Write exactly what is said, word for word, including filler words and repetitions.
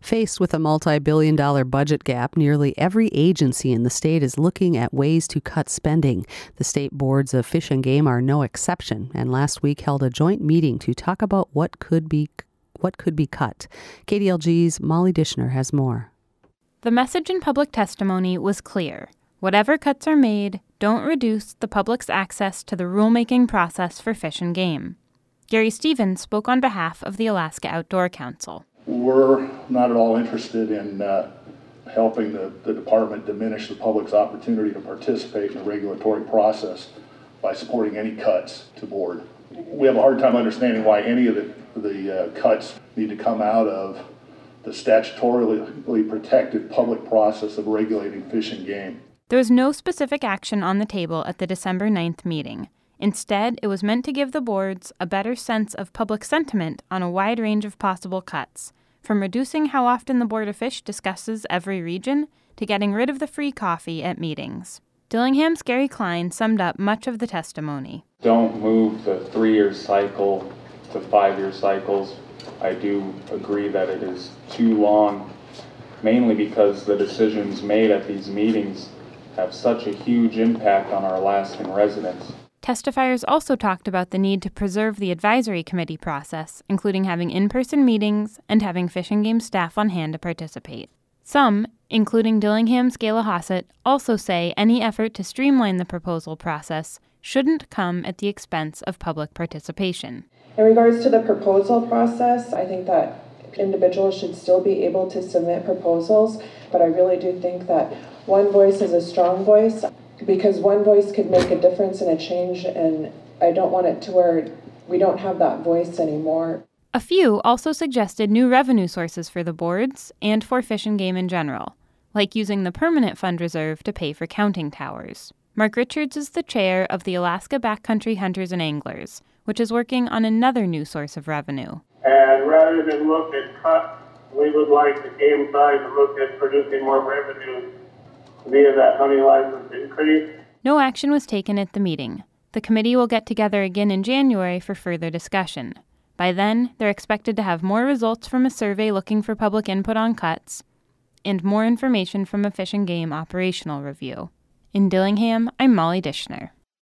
Faced with a multi-billion dollar budget gap, nearly every agency in the state is looking at ways to cut spending. The state boards of Fish and Game are no exception, and last week held a joint meeting to talk about what could be what could be cut. K D L G's Molly Dishner has more. The message in public testimony was clear. Whatever cuts are made, don't reduce the public's access to the rulemaking process for Fish and Game. Gary Stevens spoke on behalf of the Alaska Outdoor Council. We're not at all interested in uh, helping the, the department diminish the public's opportunity to participate in the regulatory process by supporting any cuts to board. We have a hard time understanding why any of the, the uh, cuts need to come out of the statutorily protected public process of regulating Fish and Game. There was no specific action on the table at the December ninth meeting. Instead, it was meant to give the boards a better sense of public sentiment on a wide range of possible cuts, from reducing how often the Board of Fish discusses every region to getting rid of the free coffee at meetings. Dillingham's Gary Klein summed up much of the testimony. Don't move the three-year cycle to five-year cycles. I do agree that it is too long, mainly because the decisions made at these meetings have such a huge impact on our Alaskan residents. Testifiers also talked about the need to preserve the advisory committee process, including having in-person meetings and having Fish and Game staff on hand to participate. Some, including Dillingham's Gayla Hossett, also say any effort to streamline the proposal process shouldn't come at the expense of public participation. In regards to the proposal process, I think that individuals should still be able to submit proposals, but I really do think that one voice is a strong voice, because one voice could make a difference and a change, and I don't want it to where we don't have that voice anymore. A few also suggested new revenue sources for the boards and for Fish and Game in general, like using the permanent fund reserve to pay for counting towers. Mark Richards is the chair of the Alaska Backcountry Hunters and Anglers, which is working on another new source of revenue. And rather than look at cuts, we would like the game side to look at producing more revenue via that hunting license increase. No action was taken at the meeting. The committee will get together again in January for further discussion. By then, they're expected to have more results from a survey looking for public input on cuts and more information from a Fish and Game operational review. In Dillingham, I'm Molly Dishner.